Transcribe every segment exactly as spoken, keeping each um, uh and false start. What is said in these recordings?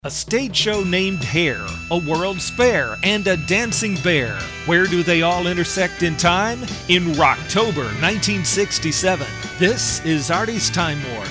A stage show named Hair, a World's Fair, and a Dancing Bear. Where do they all intersect in time? In Rocktober nineteen sixty-seven. This is Artie's Time Warp.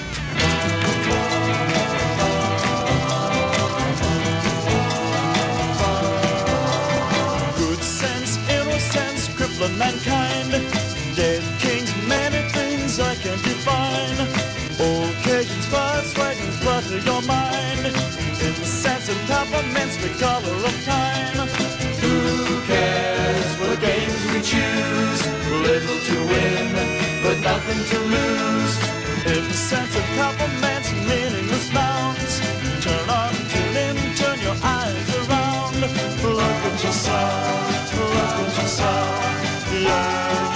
Good sense, innocence, crippling mankind. Dead kings, many things I can define. Occasions, spots, writings, butter your mind. In the sense of compliments, the color of time. Who cares for the games we choose? Little to win, but nothing to lose. In the sense of compliments, meaningless nouns. Turn on, tune in, turn your eyes around. Look at yourself, look at yourself, yeah,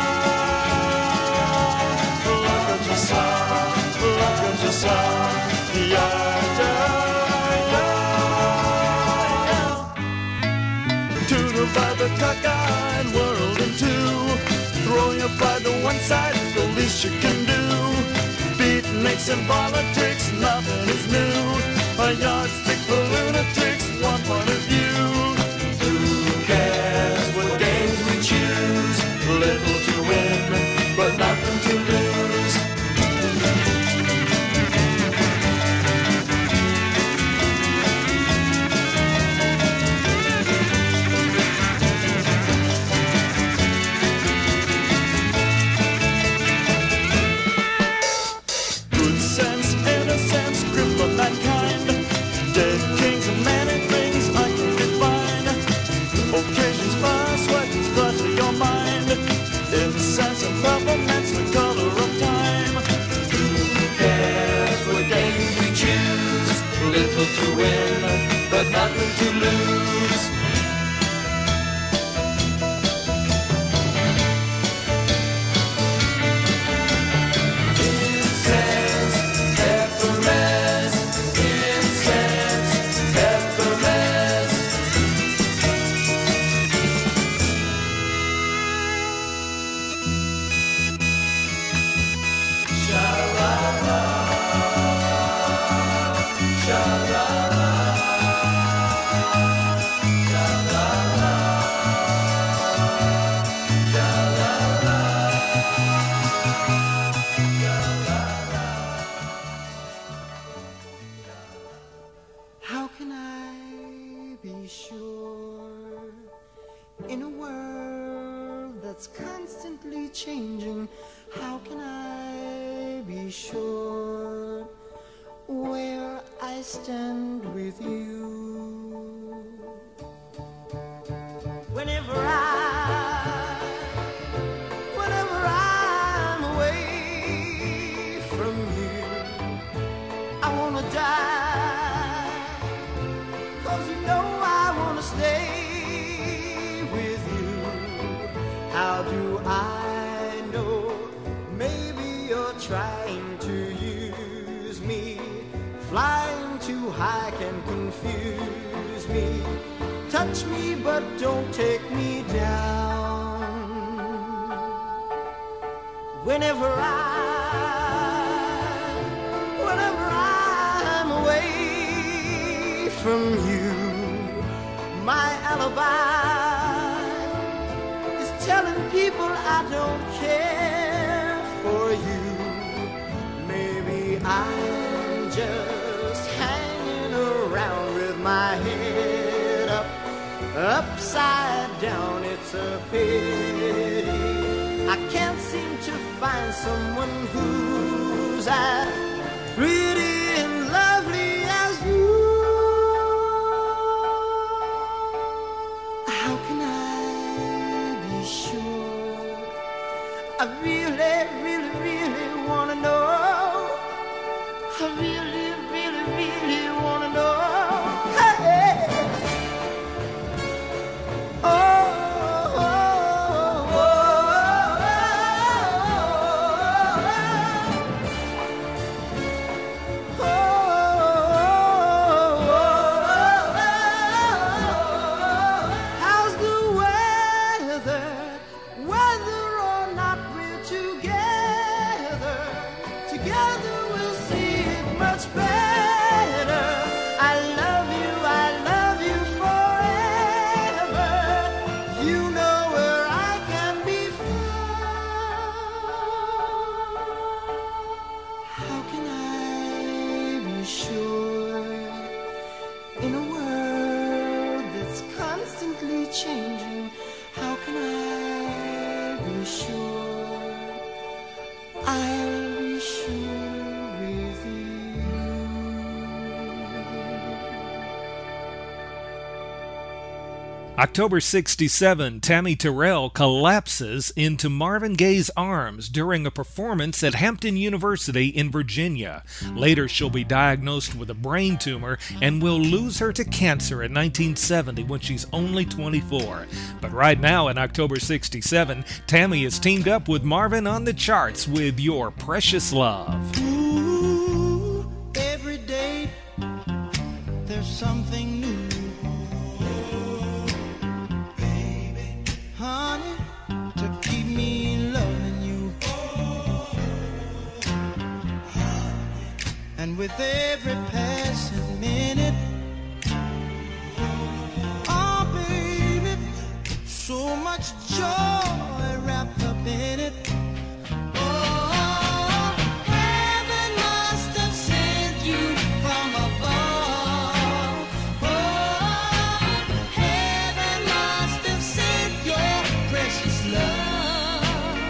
yeah. Look at yourself, look at yourself, yeah, yeah. By the cockeyed world in two, throwing your pride to one side is the least you can do. Beatniks and politics, nothing is new. A yardstick for lunatics, one point of view. Who cares what games we choose? Little to win, but nothing to lose. Little to win, but nothing to lose. Incense, peppermint, incense, peppermint. Sha-la-la. How can I be sure in a world that's constantly changing? How can I be sure where I stand with you? Whenever I, whenever I'm away from you, I wanna die, 'cause you know I wanna stay with you. How do I know? Maybe you're trying to use me. Flying too high can confuse me. Touch me but don't take me down. Whenever I, whenever I'm away from you, my alibi is telling people I don't care for you. Maybe I'm just hanging around with my head up, upside down. It's a pity I can't seem to find someone who's as pretty and lovely as you. How can I be sure? I really, really, really wanna know. I really, really, really wanna know. Hey. Oh, oh, oh, oh, changing. How can I be sure? I'll be sure with you. October sixty-seven, Tammy Terrell collapses into Marvin Gaye's arms during a performance at Hampton University in Virginia. Later, she'll be diagnosed with a brain tumor and will lose her to cancer in nineteen seventy when she's only twenty-four. But right now, in October sixty-seven, Tammy is teamed up with Marvin on the charts with Your Precious Love. Ooh, every day there's something new. Honey, to keep me loving you. And with every passing minute, oh baby, so much joy wrapped up in it. Oh, heaven must have sent you from above. Oh, heaven must have sent your precious love.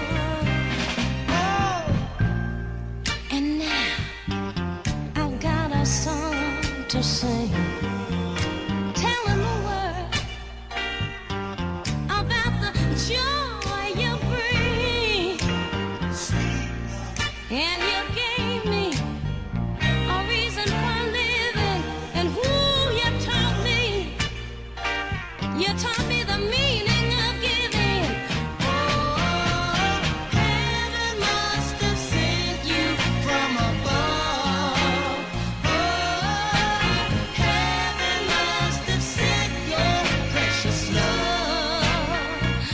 Oh, And now I've got a song to sing, telling the world about the joy you bring. And you gave me a reason for living, and who you taught me. You taught me the meaning of giving. Oh, heaven must have sent you from above. Oh, heaven must have sent your precious love.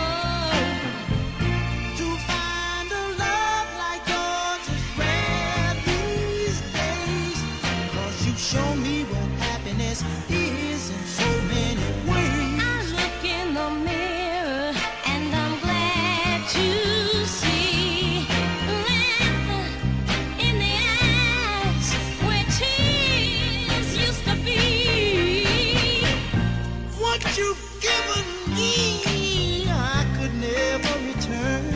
Oh, to find a love like yours is rare these days. 'Cause you show me what happiness is in so many ways. I look in the mirror and I'm glad to see laughter in the eyes where tears used to be. What you've given me, I could never return.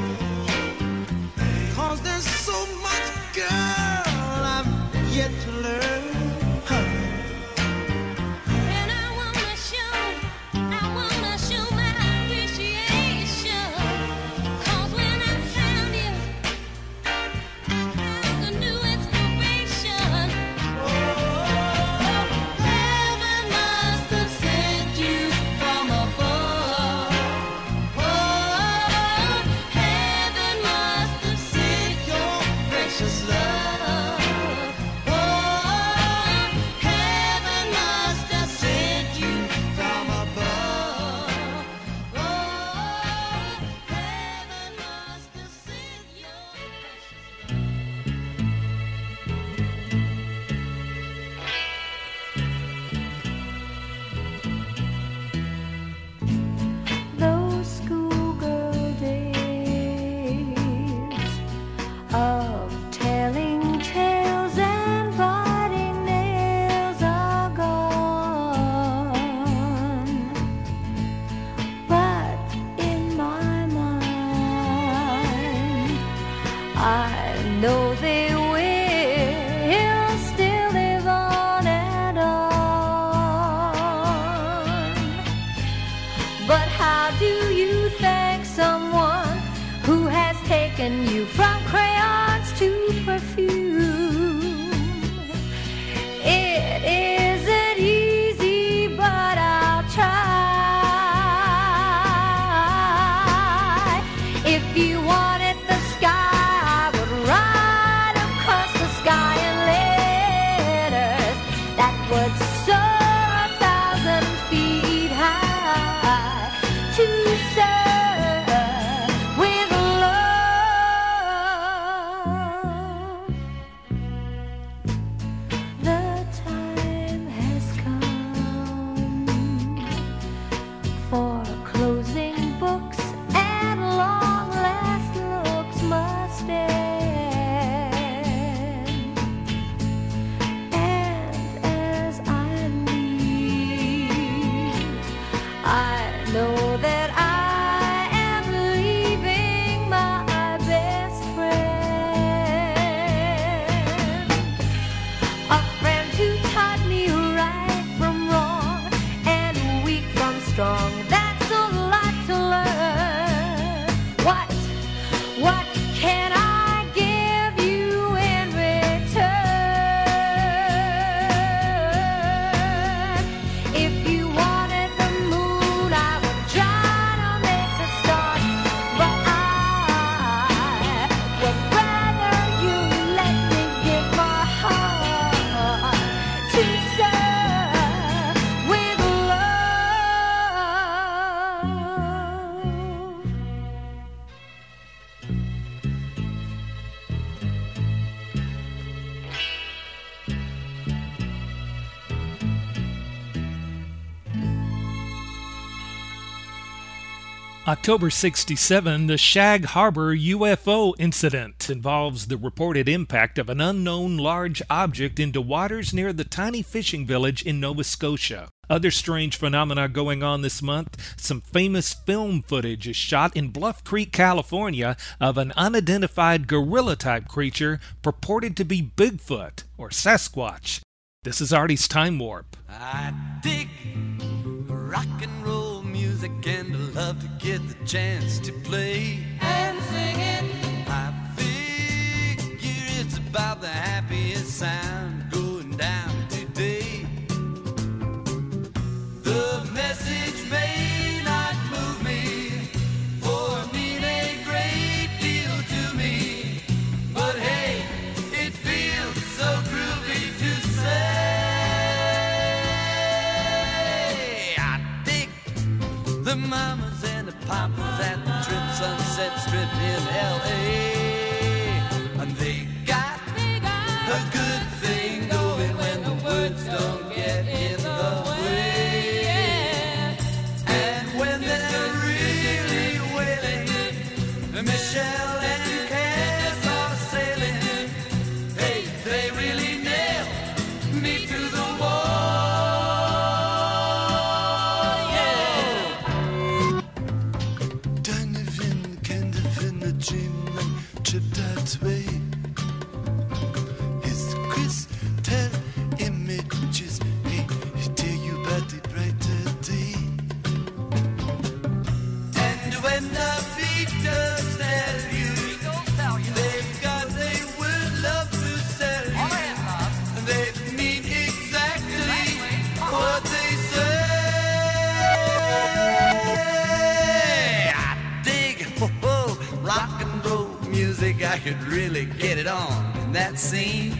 'Cause there's so much, girl, I've yet to learn. Honey, And I wanna show, I wanna show my appreciation. 'Cause when I found you, I found a new inspiration. Oh, heaven must have sent you from above. Oh, heaven must have sent your precious love. Oh, heaven must have sent you from above. Oh, heaven must have sent your precious Those schoolgirl days of telling tales and biting nails are gone. But in my mind, I know they will still live on and on. But how do you thank someone who has taken you from crayons to perfume? It isn't easy, but I'll try. If you wanted the sky, I would ride across the sky in letters that would soar a thousand feet high to serve with love. The time has come for closing books, and long last looks must end. And as I need October sixty-seven, the Shag Harbor U F O incident involves the reported impact of an unknown large object into waters near the tiny fishing village in Nova Scotia. Other strange phenomena going on this month. Some famous film footage is shot in Bluff Creek, California, of an unidentified gorilla-type creature purported to be Bigfoot or Sasquatch. This is Artie's Time Warp. I dig rock and roll music and I love to get the chance to play And sing it. I figure it's about the happiest sound going down today. The message may not move me or mean a great deal to me, but hey, it feels so groovy to say. I dig the mamas and the papas at the Trip Sunset Strip in L A, and they got a good thing going when the words don't get in the way. And when they're really wailing, Michelle and Cass are sailing. Hey, they really nail me to the wall. Yeah. Donovan kind of in the dream and tripped that way. His crystal images, hey, he tell you about the brighter day. And when the Beatles tell you, they've got a word love to sell you, and they mean exactly what they say. I dig oh, oh, rock and roll music. I could really get it on in that scene.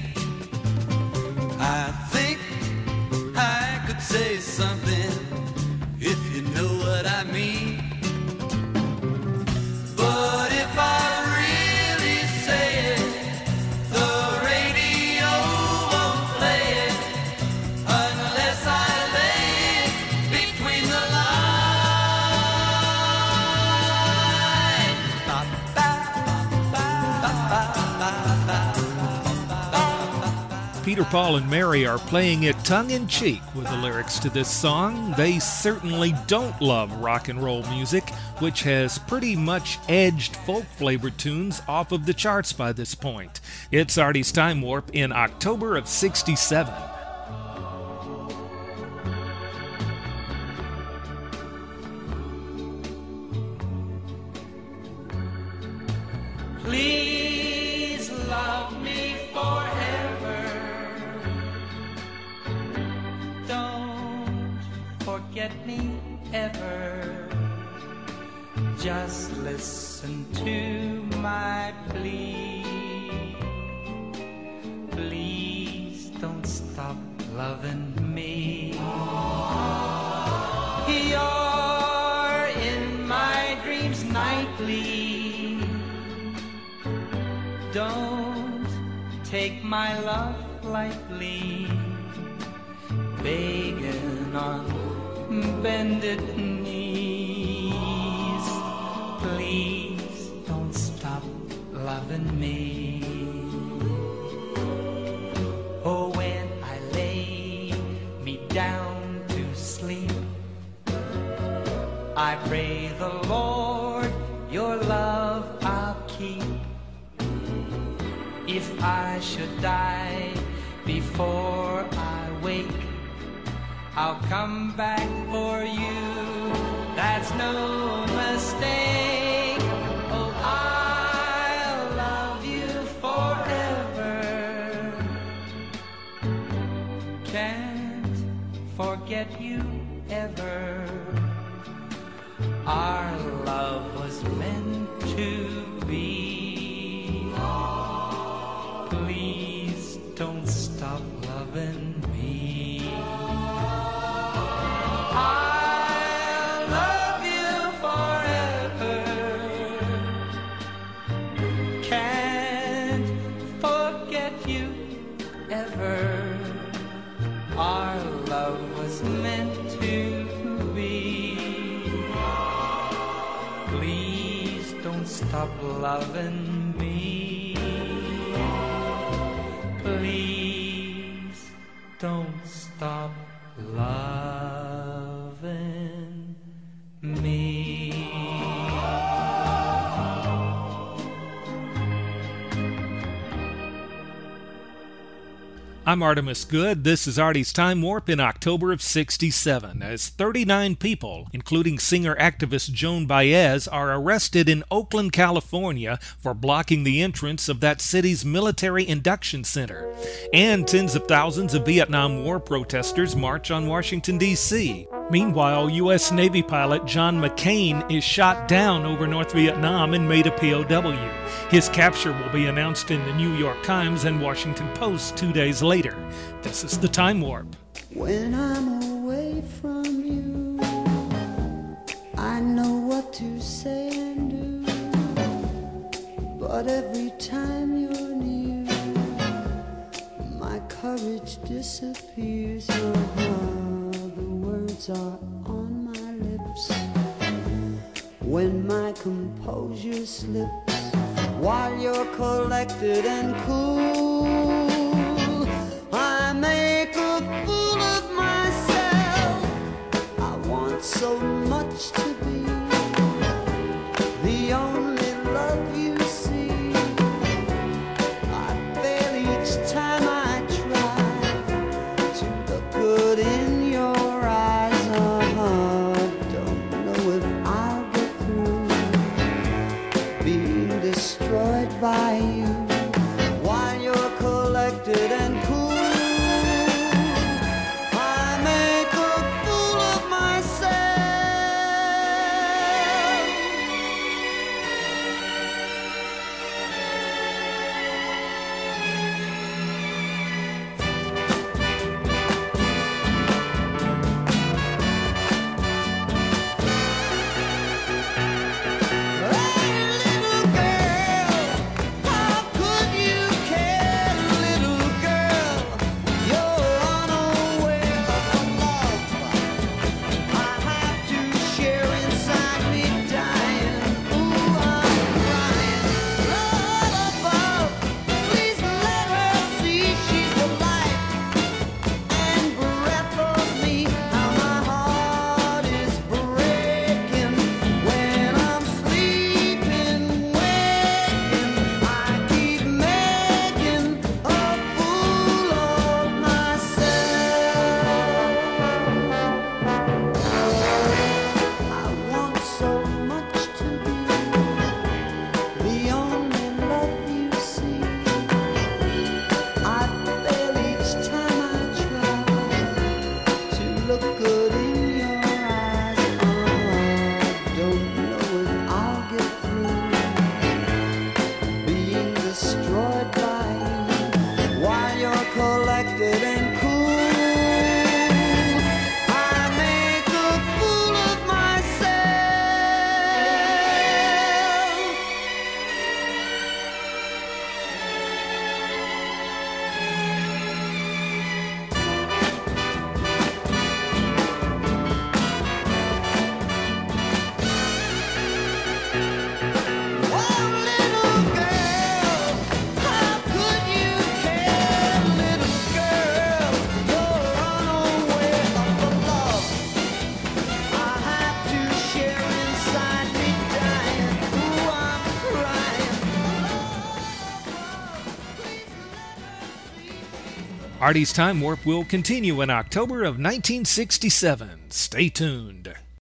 I think I could say something if you know what I mean. But if I really say it, the radio won't play it unless I lay it between the lines. Ba, ba, ba, ba, ba, ba, ba. Peter, Paul, and Mary are playing it tongue-in-cheek with the lyrics to this song. They certainly don't love rock and roll music, which has pretty much edged folk-flavored tunes off of the charts by this point. It's Artie's Time Warp in October of sixty-seven. Please love me forever. Don't forget me ever. Just listen to my plea. Please don't stop loving me. You're in my dreams nightly. Don't take my love lightly. Begging on bended knees. Please don't stop loving me. Oh, when I lay me down to sleep, I pray the Lord your love I'll keep. If I should die before I wake, I'll come back for you, that's no mistake. Oh, I'll love you forever. Can't forget you ever. Our love was meant to be. Please don't stop loving me. I'll love you forever. Can't forget you ever. Our love was meant to be. don't stop loving me. Please don't stop loving me. I'm Artemis Good. This is Artie's Time Warp in October of sixty-seven, as thirty-nine people, including singer-activist Joan Baez, are arrested in Oakland, California for blocking the entrance of that city's military induction center. And tens of thousands of Vietnam War protesters march on Washington, D C Meanwhile, U S Navy pilot John McCain is shot down over North Vietnam and made a P O W. His capture will be announced in the New York Times and Washington Post two days later. This is the Time Warp. When I'm away from you, I know what to say and do. But every time you're near, my courage disappears. Uh-huh, the words are on my lips. When my composure slips, while you're collected and cool, I make a fool of myself. I want so much to be the only love you see. I fail each time I try to look good in your eyes. Uh-huh. Don't know if I'll get through being destroyed by you while you're collected and cool. I make a fool of myself. Artie's Time Warp will continue in October of nineteen sixty-seven. Stay tuned.